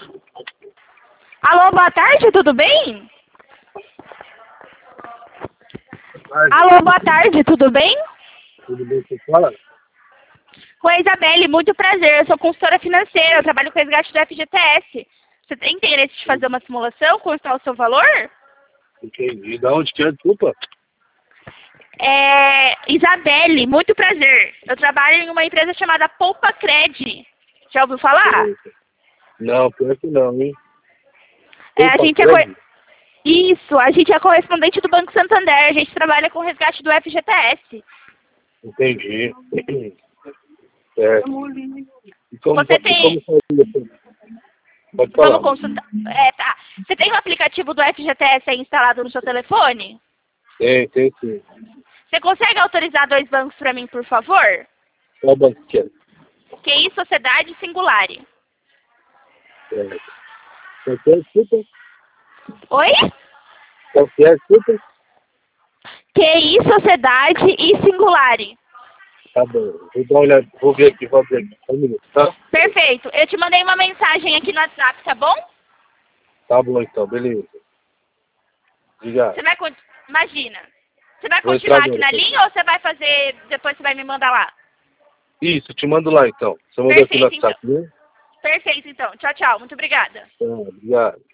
Alô, boa tarde, tudo bem? Alô, boa tarde, tudo bem? Tudo bem, você fala? Com a Isabelle, muito prazer. Eu sou consultora financeira, eu trabalho com resgate do FGTS. Você tem interesse de fazer uma simulação? Constar o seu valor? Entendi. Da onde que é? Desculpa. Isabelle, muito prazer. Eu trabalho em uma empresa chamada Poupa Cred. Já ouviu falar? Não, pior que não, hein? A gente Isso, a gente é correspondente do Banco Santander. A gente trabalha com resgate do FGTS. Entendi. É. E como, Você tem... como fazia? Pode falar. Vamos consultar. Tá. Você tem o aplicativo do FGTS aí instalado no seu telefone? Tem sim. Você consegue autorizar 2 bancos para mim, por favor? Qual banco que é? QI Sociedade Singulare. Qual que é? Desculpa. Oi? Qual que é? Desculpa. QI Sociedade e Singulare. Tá bom. Vou dar uma olhada. Vou ver aqui. Um minuto, tá? Perfeito. Eu te mandei uma mensagem aqui no WhatsApp, tá bom? Tá bom, então. Beleza. Obrigado. Você vai... Imagina. Você vai Vou continuar entrar aqui agora, na linha ou você vai fazer... Depois você vai me mandar lá? Isso, te mando lá, então. Você mandou aqui no Perfeito, então. WhatsApp, né? Perfeito, então. Tchau, tchau. Muito obrigada. Tá, obrigado.